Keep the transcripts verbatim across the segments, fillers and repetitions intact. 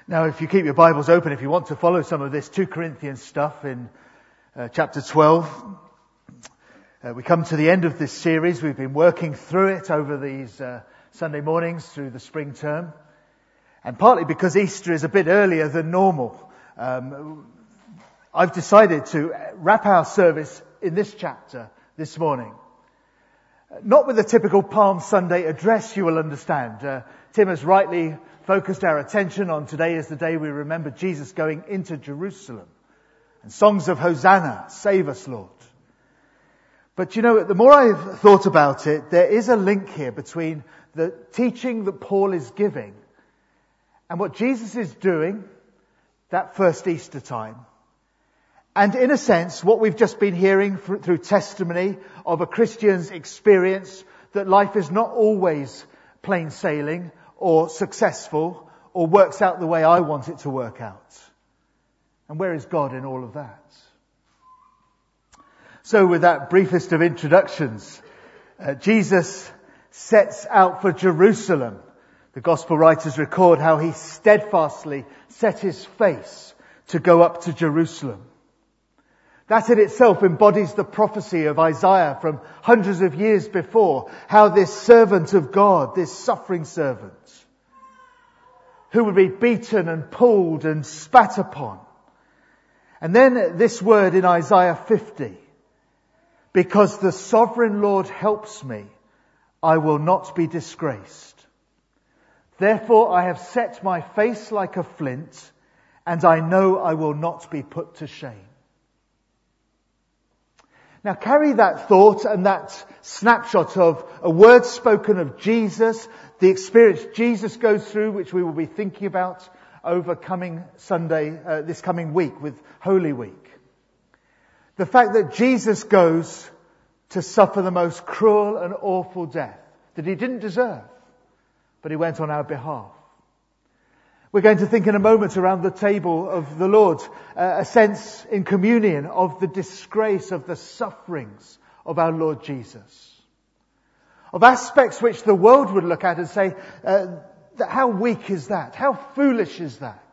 Now, if you keep your Bibles open, if you want to follow some of this two Corinthians stuff in uh, chapter twelve, uh, we come to the end of this series. We've been working through it over these uh, Sunday mornings through the spring term. And partly because Easter is a bit earlier than normal, um, I've decided to wrap our service in this chapter this morning. Not with the typical Palm Sunday address, you will understand. Uh, Tim has rightly focused our attention on today is the day we remember Jesus going into Jerusalem. And songs of Hosanna, save us, Lord. But you know, the more I've thought about it, there is a link here between the teaching that Paul is giving and what Jesus is doing that first Easter time. And in a sense, what we've just been hearing through testimony of a Christian's experience that life is not always plain sailing or successful or works out the way I want it to work out. And where is God in all of that? So with that briefest of introductions, uh, Jesus sets out for Jerusalem. The Gospel writers record how he steadfastly set his face to go up to Jerusalem. That in itself embodies the prophecy of Isaiah from hundreds of years before, how this servant of God, this suffering servant, who would be beaten and pulled and spat upon. And then this word in Isaiah fifty, because the sovereign Lord helps me, I will not be disgraced. Therefore I have set my face like a flint, and I know I will not be put to shame. Now carry that thought and that snapshot of a word spoken of Jesus, the experience Jesus goes through, which we will be thinking about over coming Sunday, uh, this coming week with Holy Week. The fact that Jesus goes to suffer the most cruel and awful death that he didn't deserve, but he went on our behalf. We're going to think in a moment around the table of the Lord, uh, a sense in communion of the disgrace of the sufferings of our Lord Jesus. Of aspects which the world would look at and say, uh, that how weak is that? How foolish is that?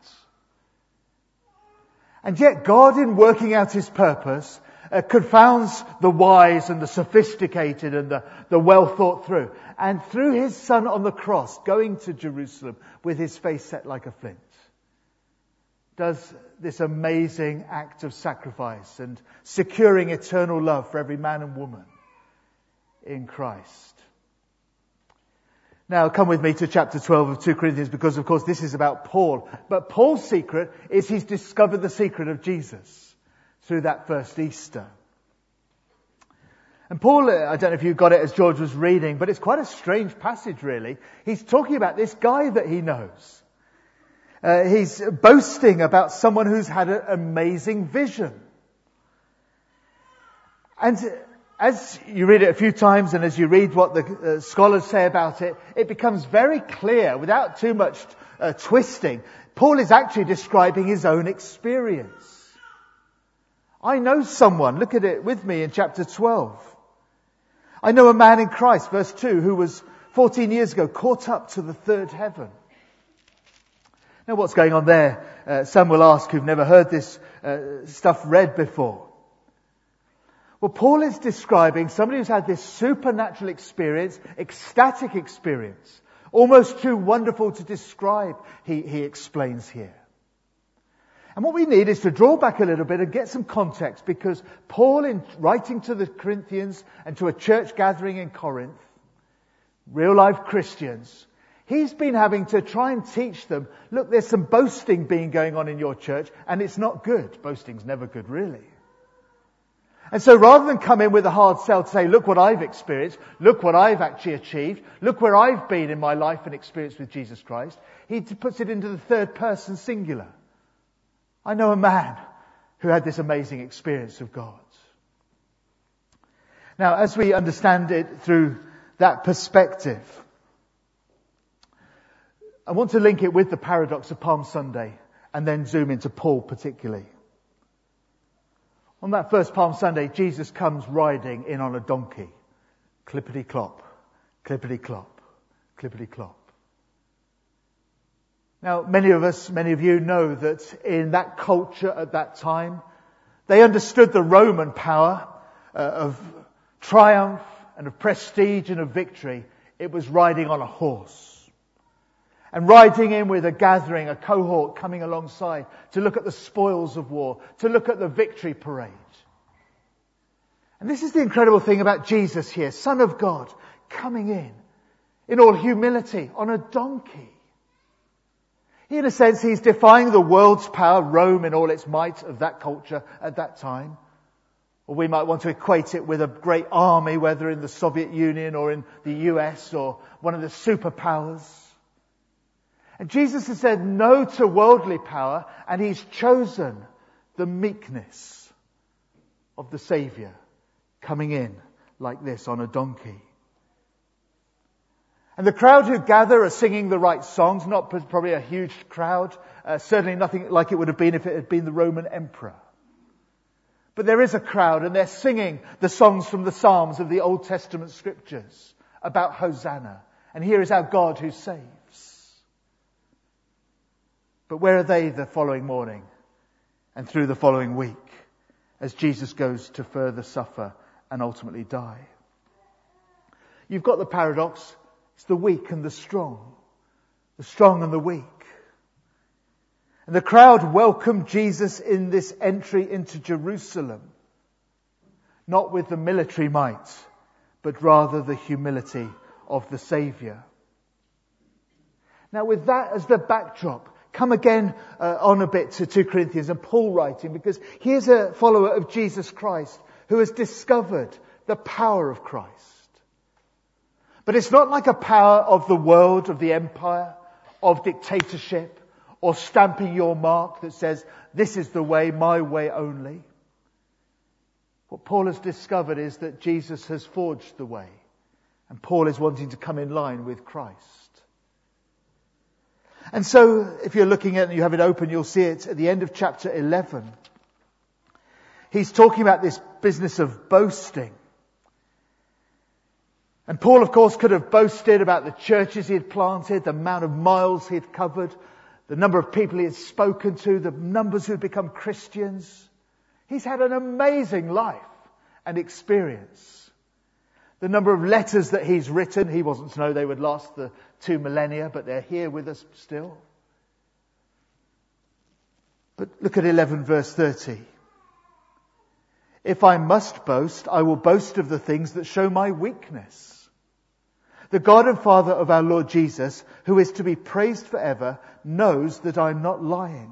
And yet God, in working out his purpose, uh, confounds the wise and the sophisticated and the, the well thought through. And through his Son on the cross, going to Jerusalem with his face set like a flint, does this amazing act of sacrifice and securing eternal love for every man and woman in Christ. Now come with me to chapter twelve of two Corinthians, because of course this is about Paul. But Paul's secret is he's discovered the secret of Jesus through that first Easter. And Paul, I don't know if you got it as George was reading, but it's quite a strange passage really. He's talking about this guy that he knows. Uh, he's boasting about someone who's had an amazing vision. And as you read it a few times and as you read what the uh, scholars say about it, it becomes very clear, without too much uh, twisting, Paul is actually describing his own experience. I know someone, look at it with me in chapter twelve. I know a man in Christ, verse two, who was fourteen years ago caught up to the third heaven. Now what's going on there? Uh, some will ask who've never heard this uh, stuff read before. Well, Paul is describing somebody who's had this supernatural experience, ecstatic experience, almost too wonderful to describe, he, he explains here. And what we need is to draw back a little bit and get some context, because Paul, in writing to the Corinthians and to a church gathering in Corinth, real life Christians, he's been having to try and teach them, look, there's some boasting being going on in your church, and it's not good. Boasting's never good, really. And so rather than come in with a hard sell to say, look what I've experienced, look what I've actually achieved, look where I've been in my life and experience with Jesus Christ, he puts it into the third person singular. I know a man who had this amazing experience of God. Now, as we understand it through that perspective, I want to link it with the paradox of Palm Sunday and then zoom into Paul particularly. On that first Palm Sunday, Jesus comes riding in on a donkey. Clippity-clop, clippity-clop, clippity-clop. Now, many of us, many of you know that in that culture at that time, they understood the Roman power uh, of triumph and of prestige and of victory. It was riding on a horse. And riding in with a gathering, a cohort coming alongside to look at the spoils of war, to look at the victory parade. And this is the incredible thing about Jesus here, Son of God, coming in, in all humility, on a donkey. In a sense, he's defying the world's power, Rome in all its might of that culture at that time. Or we might want to equate it with a great army, whether in the Soviet Union or in the U S or one of the superpowers. And Jesus has said no to worldly power, and he's chosen the meekness of the Saviour coming in like this on a donkey. And the crowd who gather are singing the right songs, not probably a huge crowd, uh, certainly nothing like it would have been if it had been the Roman emperor. But there is a crowd, and they're singing the songs from the Psalms of the Old Testament scriptures about Hosanna. And here is our God who saves. But where are they the following morning and through the following week as Jesus goes to further suffer and ultimately die? You've got the paradox. It's the weak and the strong. The strong and the weak. And the crowd welcomed Jesus in this entry into Jerusalem. Not with the military might, but rather the humility of the Saviour. Now with that as the backdrop, come again uh, on a bit to Second Corinthians and Paul writing, because here's a follower of Jesus Christ who has discovered the power of Christ. But it's not like a power of the world, of the empire, of dictatorship, or stamping your mark that says, this is the way, my way only. What Paul has discovered is that Jesus has forged the way. And Paul is wanting to come in line with Christ. And so, if you're looking at it and you have it open, you'll see it at the end of chapter eleven. He's talking about this business of boasting. And Paul, of course, could have boasted about the churches he had planted, the amount of miles he had covered, the number of people he had spoken to, the numbers who had become Christians. He's had an amazing life and experience. The number of letters that he's written, he wasn't to know they would last the two millennia, but they're here with us still. But look at eleven verse thirty. If I must boast, I will boast of the things that show my weakness. The God and Father of our Lord Jesus, who is to be praised forever, knows that I'm not lying.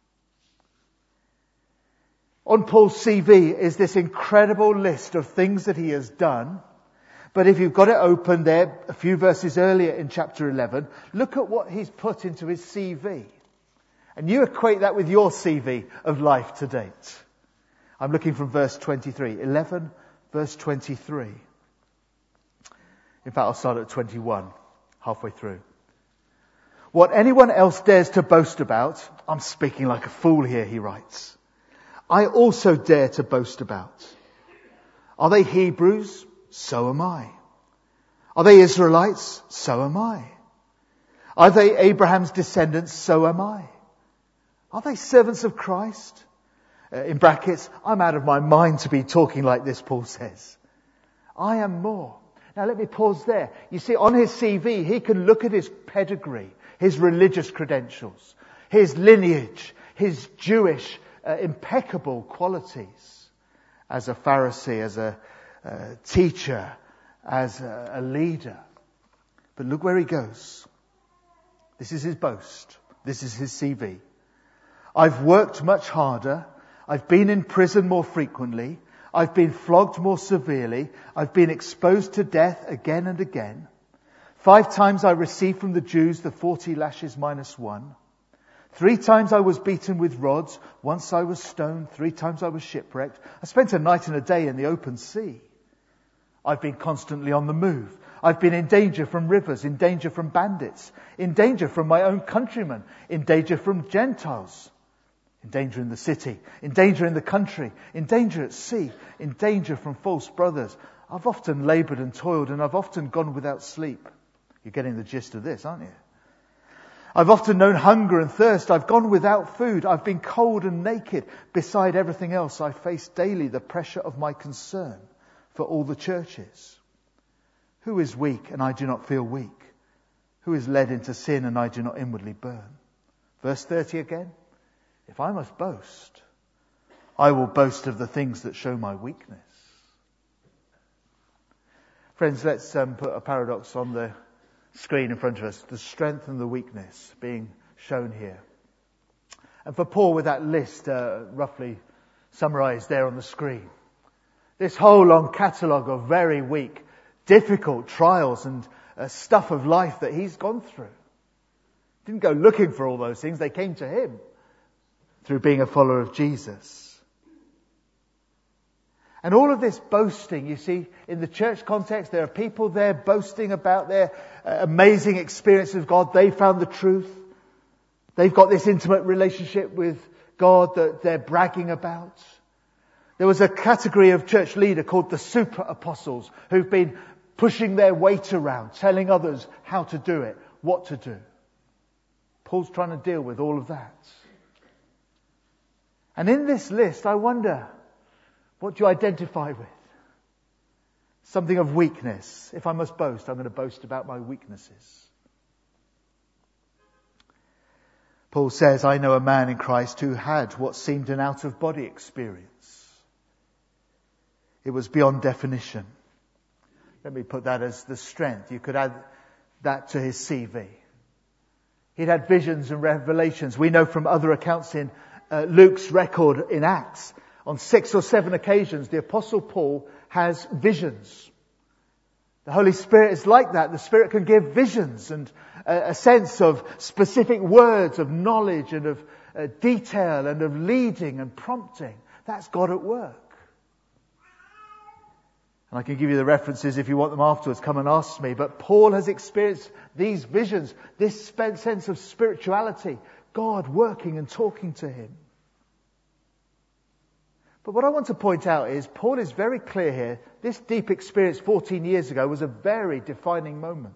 On Paul's C V is this incredible list of things that he has done. But if you've got it open there, a few verses earlier in chapter eleven, look at what he's put into his C V. And you equate that with your C V of life to date. I'm looking from verse twenty-three. eleven, verse twenty-three. In fact, I'll start at twenty-one, halfway through. What anyone else dares to boast about, I'm speaking like a fool here, he writes, I also dare to boast about. Are they Hebrews? So am I. Are they Israelites? So am I. Are they Abraham's descendants? So am I. Are they servants of Christ? Uh, in brackets, I'm out of my mind to be talking like this, Paul says. I am more. Now let me pause there. You see, on his C V, he can look at his pedigree, his religious credentials, his lineage, his Jewish uh, impeccable qualities as a Pharisee, as a uh, teacher, as a, a leader. But look where he goes. This is his boast. This is his C V. I've worked much harder. I've been in prison more frequently. I've been flogged more severely. I've been exposed to death again and again. Five times I received from the Jews the forty lashes minus one. Three times I was beaten with rods. Once I was stoned. Three times I was shipwrecked. I spent a night and a day in the open sea. I've been constantly on the move. I've been in danger from rivers, in danger from bandits, in danger from my own countrymen, in danger from Gentiles. In danger in the city, in danger in the country, in danger at sea, in danger from false brothers. I've often laboured and toiled, and I've often gone without sleep. You're getting the gist of this, aren't you? I've often known hunger and thirst. I've gone without food. I've been cold and naked. Beside everything else, I face daily the pressure of my concern for all the churches. Who is weak and I do not feel weak? Who is led into sin and I do not inwardly burn? Verse thirty again. If I must boast, I will boast of the things that show my weakness. Friends, let's um, put a paradox on the screen in front of us. The strength and the weakness being shown here. And for Paul, with that list uh, roughly summarised there on the screen, this whole long catalogue of very weak, difficult trials and uh, stuff of life that he's gone through. Didn't go looking for all those things. They came to him through being a follower of Jesus. And all of this boasting, you see, in the church context, there are people there boasting about their uh, amazing experience of God. They found the truth. They've got this intimate relationship with God that they're bragging about. There was a category of church leader called the super apostles who've been pushing their weight around, telling others how to do it, what to do. Paul's trying to deal with all of that. And in this list, I wonder, what do you identify with? Something of weakness. If I must boast, I'm going to boast about my weaknesses. Paul says, I know a man in Christ who had what seemed an out-of-body experience. It was beyond definition. Let me put that as the strength. You could add that to his C V. He'd had visions and revelations. We know from other accounts in uh, Luke's record in Acts, on six or seven occasions, the Apostle Paul has visions. The Holy Spirit is like that. The Spirit can give visions and a, a sense of specific words, of knowledge and of uh, detail and of leading and prompting. That's God at work. And I can give you the references if you want them afterwards. Come and ask me. But Paul has experienced these visions, this sense of spirituality, God working and talking to him. But what I want to point out is Paul is very clear here. This deep experience fourteen years ago was a very defining moment.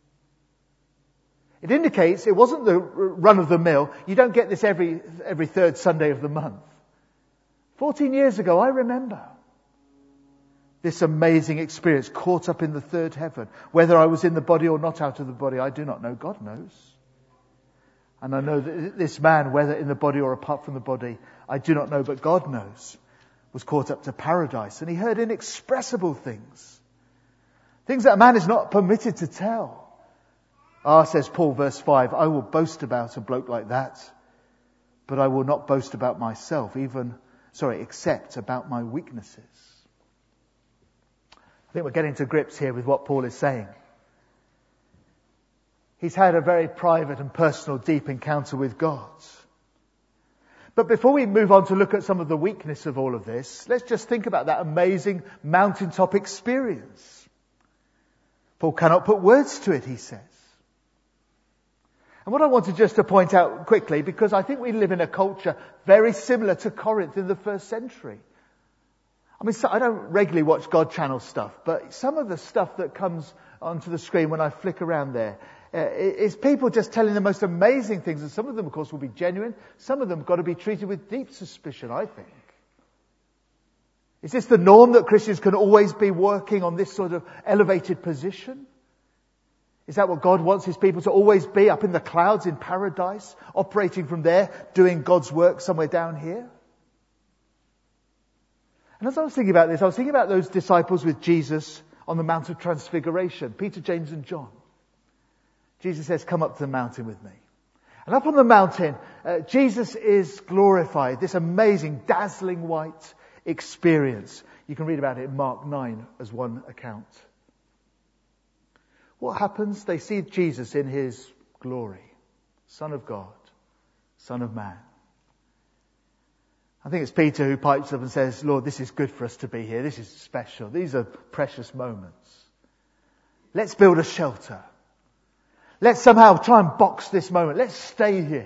It indicates it wasn't the run of the mill. You don't get this every every third Sunday of the month. fourteen years ago, I remember this amazing experience, caught up in the third heaven. Whether I was in the body or not out of the body, I do not know. God knows. And I know that this man, whether in the body or apart from the body, I do not know, but God knows, was caught up to paradise. And he heard inexpressible things. Things that a man is not permitted to tell. Ah, says Paul, verse five, I will boast about a bloke like that, but I will not boast about myself, even, sorry, except about my weaknesses. I think we're getting to grips here with what Paul is saying. He's had a very private and personal, deep encounter with God. But before we move on to look at some of the weakness of all of this, let's just think about that amazing mountaintop experience. Paul cannot put words to it, he says. And what I wanted just to point out quickly, because I think we live in a culture very similar to Corinth in the first century. I mean, so I don't regularly watch God Channel stuff, but some of the stuff that comes onto the screen when I flick around there uh, is people just telling the most amazing things. And some of them, of course, will be genuine. Some of them have got to be treated with deep suspicion, I think. Is this the norm that Christians can always be working on this sort of elevated position? Is that what God wants his people to always be, up in the clouds in paradise, operating from there, doing God's work somewhere down here? And as I was thinking about this, I was thinking about those disciples with Jesus on the Mount of Transfiguration, Peter, James and John. Jesus says, come up to the mountain with me. And up on the mountain, uh, Jesus is glorified, this amazing, dazzling white experience. You can read about it in Mark nine as one account. What happens? They see Jesus in his glory. Son of God, Son of Man. I think it's Peter who pipes up and says, Lord, this is good for us to be here. This is special. These are precious moments. Let's build a shelter. Let's somehow try and box this moment. Let's stay here.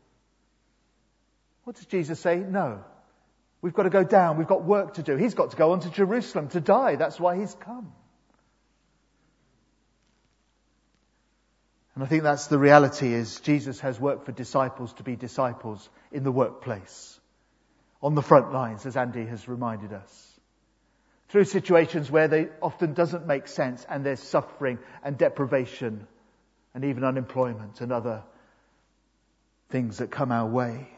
What does Jesus say? No. We've got to go down. We've got work to do. He's got to go on to Jerusalem to die. That's why he's come. And I think that's the reality, is Jesus has worked for disciples to be disciples in the workplace, on the front lines, as Andy has reminded us. Through situations where they often doesn't make sense and there's suffering and deprivation and even unemployment and other things that come our way.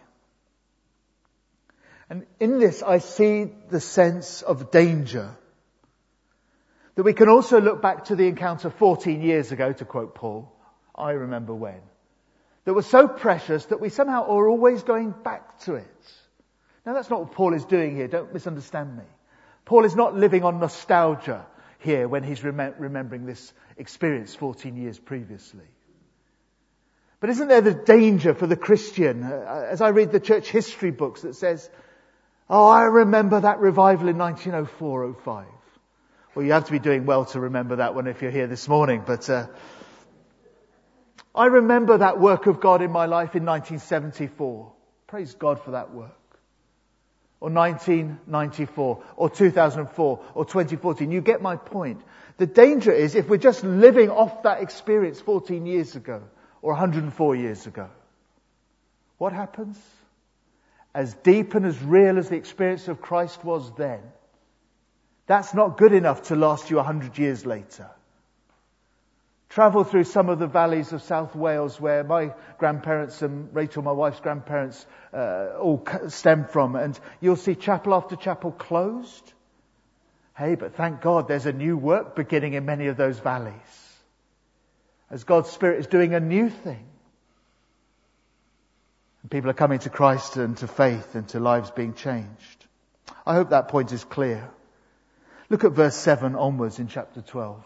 And in this I see the sense of danger. That we can also look back to the encounter fourteen years ago, to quote Paul, I remember when, that was so precious that we somehow are always going back to it. Now that's not what Paul is doing here, don't misunderstand me. Paul is not living on nostalgia here when he's rem- remembering this experience fourteen years previously. But isn't there the danger for the Christian, uh, as I read the church history books, that says, oh, I remember that revival in nineteen oh four oh five. Well, you have to be doing well to remember that one if you're here this morning, but uh, I remember that work of God in my life in nineteen seventy-four. Praise God for that work. Or nineteen ninety-four, or two thousand four, or twenty fourteen. You get my point. The danger is if we're just living off that experience fourteen years ago, or one hundred four years ago. What happens? As deep and as real as the experience of Christ was then, that's not good enough to last you one hundred years later. Travel through some of the valleys of South Wales where my grandparents and Rachel, my wife's grandparents, uh, all stem from, and you'll see chapel after chapel closed. Hey, but thank God there's a new work beginning in many of those valleys, as God's Spirit is doing a new thing. And people are coming to Christ and to faith and to lives being changed. I hope that point is clear. Look at verse seven onwards in chapter twelve.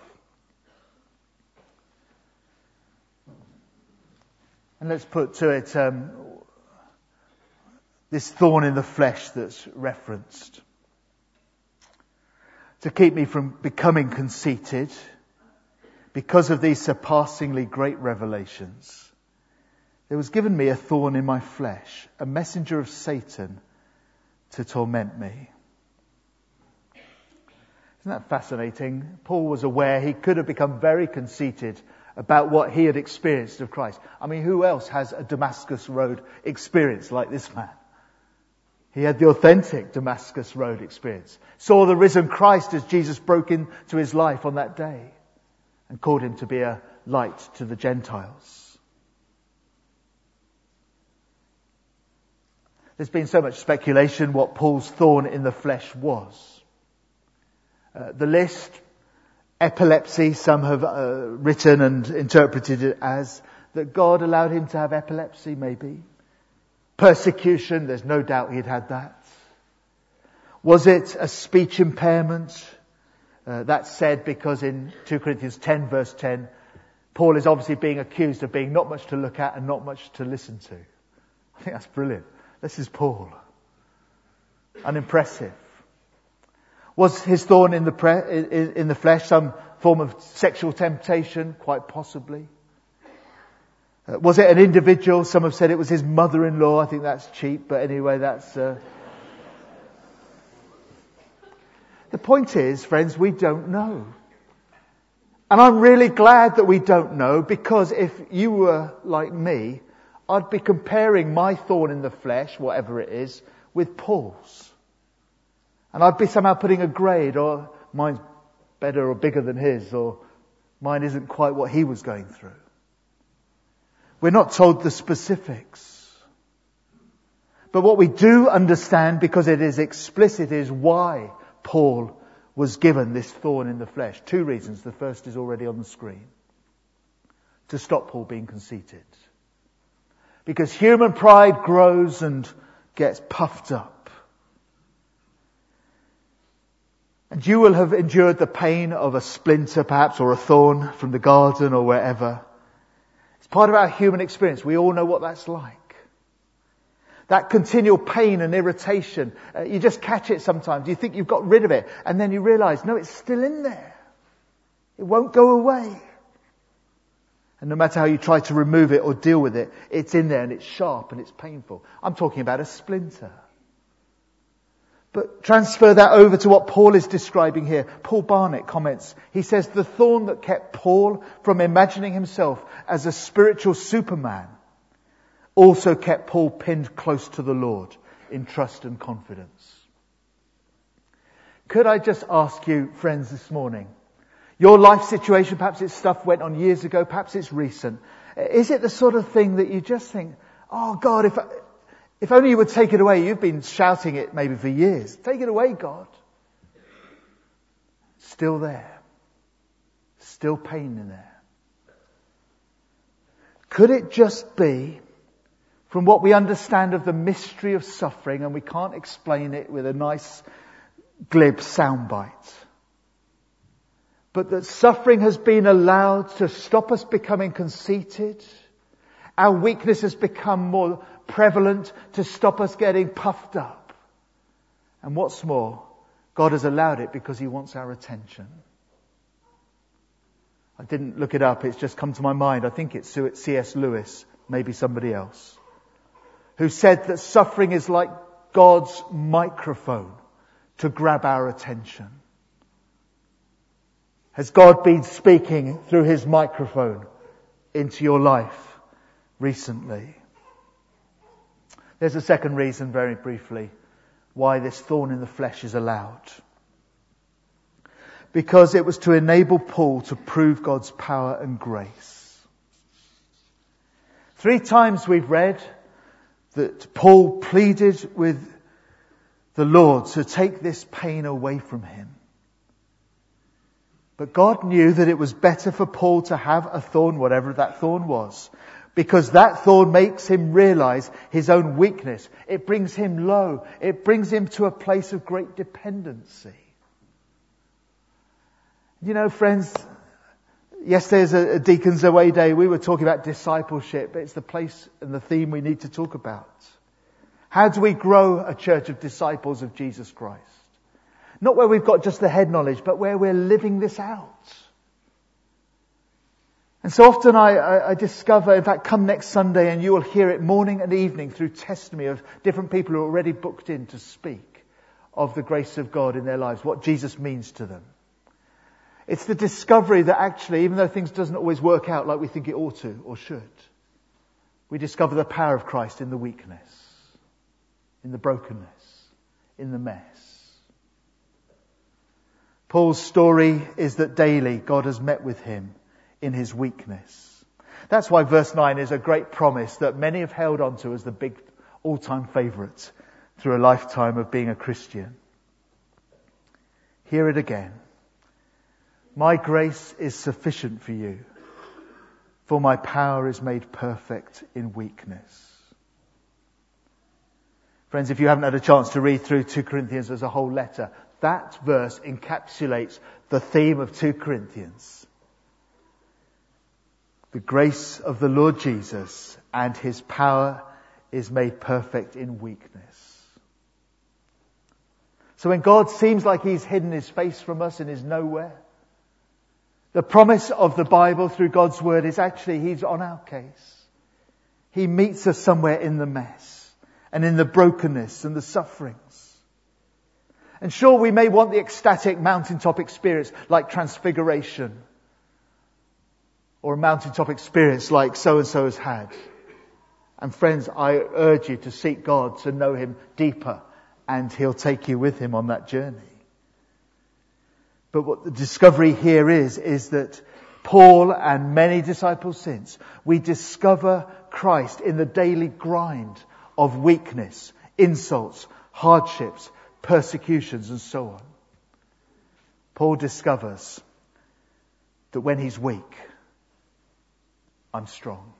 And let's put to it um, this thorn in the flesh that's referenced. To keep me from becoming conceited, because of these surpassingly great revelations, there was given me a thorn in my flesh, a messenger of Satan to torment me. Isn't that fascinating? Paul was aware he could have become very conceited about what he had experienced of Christ. I mean, who else has a Damascus Road experience like this man? He had the authentic Damascus Road experience. Saw the risen Christ as Jesus broke into his life on that day and called him to be a light to the Gentiles. There's been so much speculation what Paul's thorn in the flesh was. Uh, the list, epilepsy, some have uh, written and interpreted it as that God allowed him to have epilepsy, maybe. Persecution, there's no doubt he'd had that. Was it a speech impairment? Uh, that's said because in two Corinthians ten verse ten, Paul is obviously being accused of being not much to look at and not much to listen to. I think that's brilliant. This is Paul. Unimpressive. Was his thorn in the pre- in the flesh some form of sexual temptation? Quite possibly. Uh, was it an individual? Some have said it was his mother-in-law. I think that's cheap, but anyway, that's... Uh... The point is, friends, we don't know. And I'm really glad that we don't know, because if you were like me, I'd be comparing my thorn in the flesh, whatever it is, with Paul's. And I'd be somehow putting a grade, or mine's better or bigger than his, or mine isn't quite what he was going through. We're not told the specifics. But what we do understand, because it is explicit, is why Paul was given this thorn in the flesh. Two reasons. The first is already on the screen. To stop Paul being conceited. Because human pride grows and gets puffed up. And you will have endured the pain of a splinter perhaps, or a thorn from the garden or wherever. It's part of our human experience. We all know what that's like. That continual pain and irritation. Uh, you just catch it sometimes. You think you've got rid of it. And then you realise, no, it's still in there. It won't go away. And no matter how you try to remove it or deal with it, it's in there and it's sharp and it's painful. I'm talking about a splinter. But transfer that over to what Paul is describing here. Paul Barnett comments, he says, the thorn that kept Paul from imagining himself as a spiritual superman also kept Paul pinned close to the Lord in trust and confidence. Could I just ask you, friends, this morning, your life situation, perhaps it's stuff went on years ago, perhaps it's recent. Is it the sort of thing that you just think, oh God, if I, if only you would take it away. You've been shouting it maybe for years. Take it away, God. Still there. Still pain in there. Could it just be, from what we understand of the mystery of suffering, and we can't explain it with a nice glib soundbite, but that suffering has been allowed to stop us becoming conceited. Our weakness has become more prevalent to stop us getting puffed up. And what's more, God has allowed it because He wants our attention. I didn't look it up, it's just come to my mind. I think it's C S Lewis, maybe somebody else, who said that suffering is like God's microphone to grab our attention. Has God been speaking through His microphone into your life recently? There's a second reason, very briefly, why this thorn in the flesh is allowed. Because it was to enable Paul to prove God's power and grace. Three times we've read that Paul pleaded with the Lord to take this pain away from him. But God knew that it was better for Paul to have a thorn, whatever that thorn was, because that thorn makes him realize his own weakness. It brings him low. It brings him to a place of great dependency. You know, friends, yesterday's a Deacons Away Day. We were talking about discipleship. It's the place and the theme we need to talk about. How do we grow a church of disciples of Jesus Christ? Not where we've got just the head knowledge, but where we're living this out. And so often I, I, I discover, in fact, come next Sunday and you will hear it morning and evening through testimony of different people who are already booked in to speak of the grace of God in their lives, what Jesus means to them. It's the discovery that actually, even though things doesn't always work out like we think it ought to or should, we discover the power of Christ in the weakness, in the brokenness, in the mess. Paul's story is that daily God has met with him in his weakness. That's why verse nine is a great promise that many have held on to as the big all-time favourite through a lifetime of being a Christian. Hear it again. My grace is sufficient for you, for my power is made perfect in weakness. Friends, if you haven't had a chance to read through Second Corinthians as a whole letter, that verse encapsulates the theme of Second Corinthians. The grace of the Lord Jesus and His power is made perfect in weakness. So when God seems like He's hidden His face from us and is nowhere, the promise of the Bible through God's Word is actually He's on our case. He meets us somewhere in the mess and in the brokenness and the sufferings. And sure, we may want the ecstatic mountaintop experience like transfiguration, or a mountaintop experience like so-and-so has had. And friends, I urge you to seek God, to know Him deeper, and He'll take you with Him on that journey. But what the discovery here is, is that Paul and many disciples since, we discover Christ in the daily grind of weakness, insults, hardships, persecutions, and so on. Paul discovers that when he's weak, I'm strong.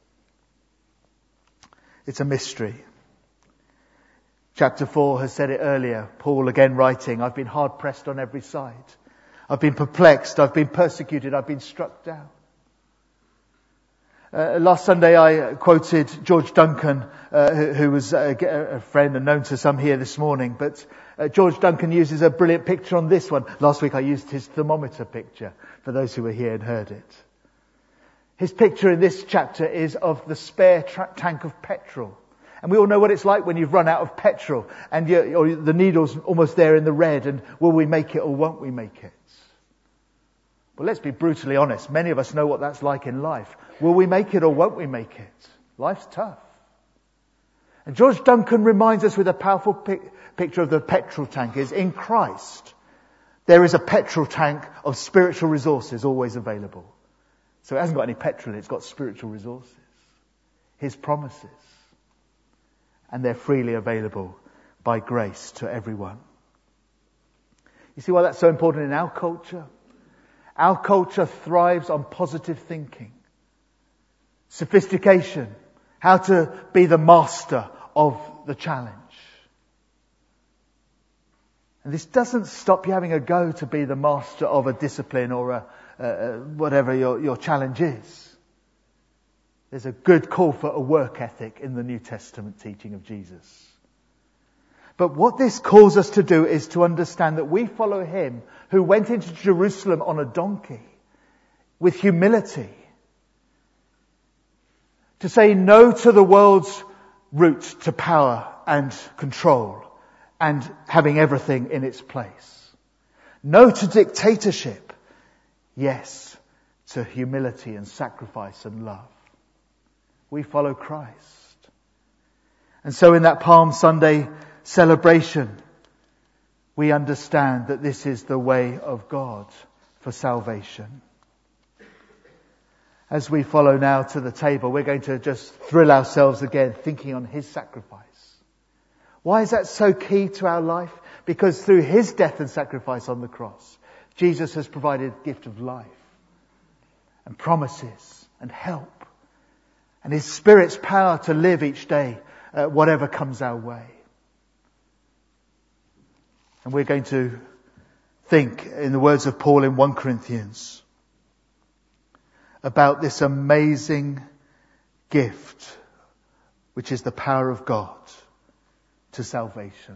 It's a mystery. Chapter four has said it earlier. Paul again writing, I've been hard pressed on every side. I've been perplexed. I've been persecuted. I've been struck down. Uh, last Sunday I quoted George Duncan, uh, who, who was a, a friend and known to some here this morning. But uh, George Duncan uses a brilliant picture on this one. Last week I used his thermometer picture for those who were here and heard it. His picture in this chapter is of the spare tra- tank of petrol. And we all know what it's like when you've run out of petrol and you're, or the needle's almost there in the red, and will we make it or won't we make it? Well, let's be brutally honest. Many of us know what that's like in life. Will we make it or won't we make it? Life's tough. And George Duncan reminds us with a powerful pic- picture of the petrol tank is in Christ. There is a petrol tank of spiritual resources always available. So it hasn't got any petrol, it's got spiritual resources. His promises. And they're freely available by grace to everyone. You see why that's so important in our culture? Our culture thrives on positive thinking, sophistication, how to be the master of the challenge. And this doesn't stop you having a go to be the master of a discipline or a, uh, whatever your, your challenge is. There's a good call for a work ethic in the New Testament teaching of Jesus. But what this calls us to do is to understand that we follow him who went into Jerusalem on a donkey with humility. To say no to the world's route to power and control and having everything in its place. No to dictatorship. Yes to humility and sacrifice and love. We follow Christ. And so in that Palm Sunday celebration, we understand that this is the way of God for salvation. As we follow now to the table, we're going to just thrill ourselves again thinking on his sacrifice. Why is that so key to our life? Because through his death and sacrifice on the cross, Jesus has provided a gift of life and promises and help. And his Spirit's power to live each day, uh, whatever comes our way. And we're going to think, in the words of Paul in First Corinthians, about this amazing gift, which is the power of God to salvation.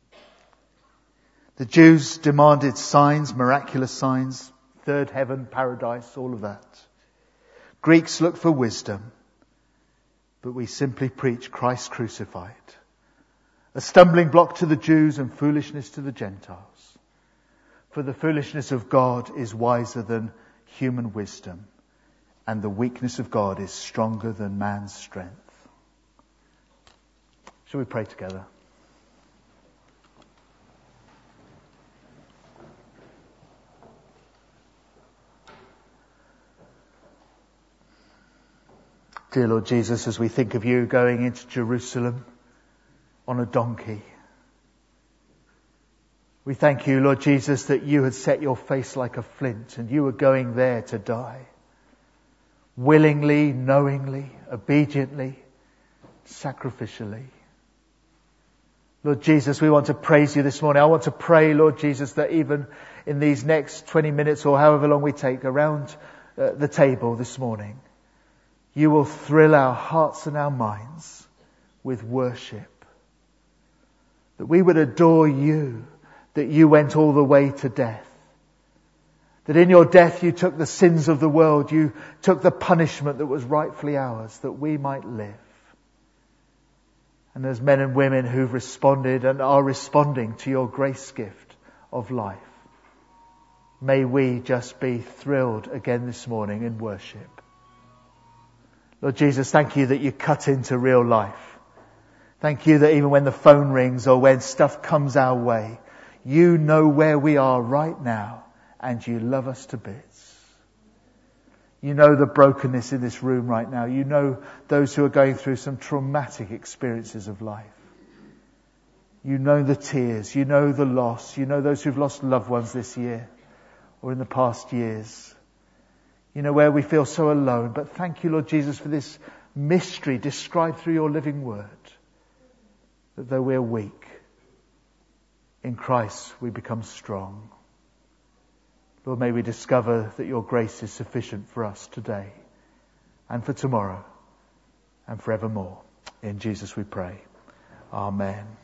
The Jews demanded signs, miraculous signs, third heaven, paradise, all of that. Greeks looked for wisdom. But we simply preach Christ crucified. A stumbling block to the Jews and foolishness to the Gentiles. For the foolishness of God is wiser than human wisdom, and the weakness of God is stronger than man's strength. Shall we pray together? Dear Lord Jesus, as we think of you going into Jerusalem on a donkey, we thank you, Lord Jesus, that you had set your face like a flint and you were going there to die. Willingly, knowingly, obediently, sacrificially. Lord Jesus, we want to praise you this morning. I want to pray, Lord Jesus, that even in these next twenty minutes or however long we take around uh, the table this morning, you will thrill our hearts and our minds with worship. That we would adore you, that you went all the way to death. That in your death you took the sins of the world, you took the punishment that was rightfully ours, that we might live. And as men and women who've responded and are responding to your grace gift of life, may we just be thrilled again this morning in worship. Lord Jesus, thank you that you cut into real life. Thank you that even when the phone rings or when stuff comes our way, you know where we are right now and you love us to bits. You know the brokenness in this room right now. You know those who are going through some traumatic experiences of life. You know the tears. You know the loss. You know those who've lost loved ones this year or in the past years. You know, where we feel so alone. But thank you, Lord Jesus, for this mystery described through your living word. That though we're weak, in Christ we become strong. Lord, may we discover that your grace is sufficient for us today and for tomorrow and forevermore. In Jesus we pray. Amen.